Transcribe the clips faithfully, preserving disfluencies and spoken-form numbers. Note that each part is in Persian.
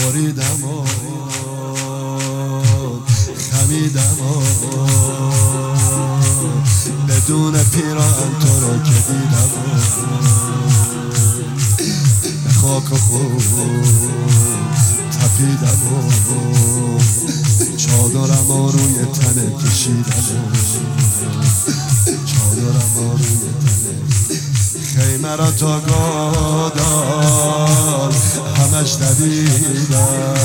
بریدم و خمیدم و بدون پیراهن تو رو که دیدم به خاک خود تپیدم و چادرم رو روی تنه کشیدم چادرم رو روی تنه خیمه را تا گادال همش دویدم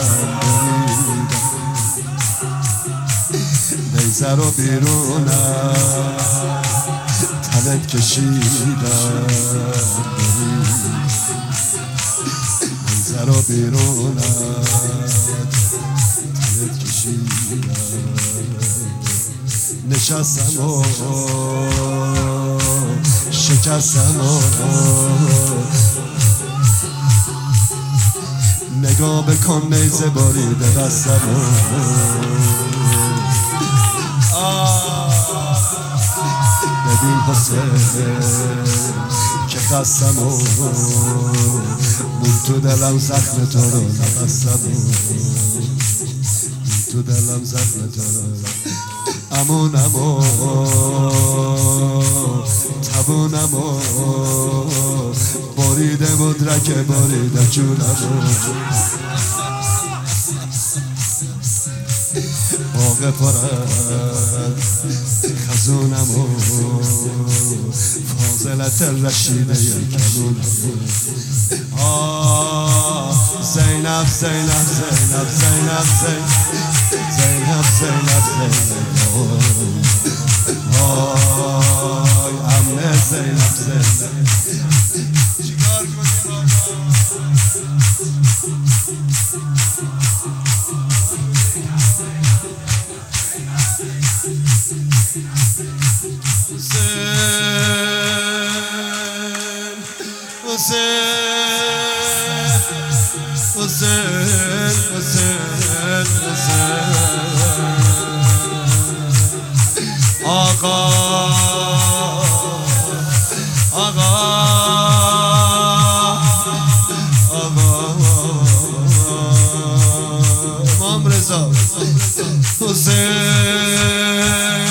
نیزه رو بیرونم تنت کشیدم نیزه رو بیرونم تنت کشیدم نشستم و شکستم و نگاه بکن نیزه بریده دستم ببین حسین که خستم و من تو دلم زخم تو رو نبستم تو دلم زخم تو رو امونم و تبونم و بریده مدرک بریده جونم باغ پرد خزونم و فاضلت رشیده کنونم آه زینب زینب زینب زینب زینب زینب زینب آی امنه زینب زینب چیکار کنیم حسین حسین حسین آقا آقا آقا امام رضا حسین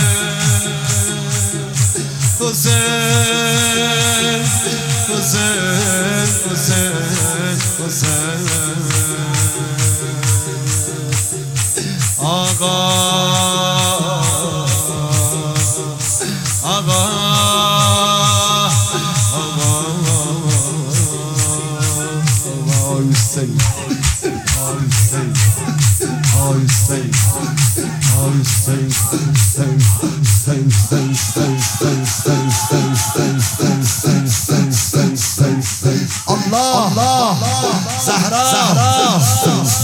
حسین حسین حسین حسین آقا آقا آقا How you say How you say How you say How you say Say say say say say say say say say say say say say Allah Allah Zahra Zahra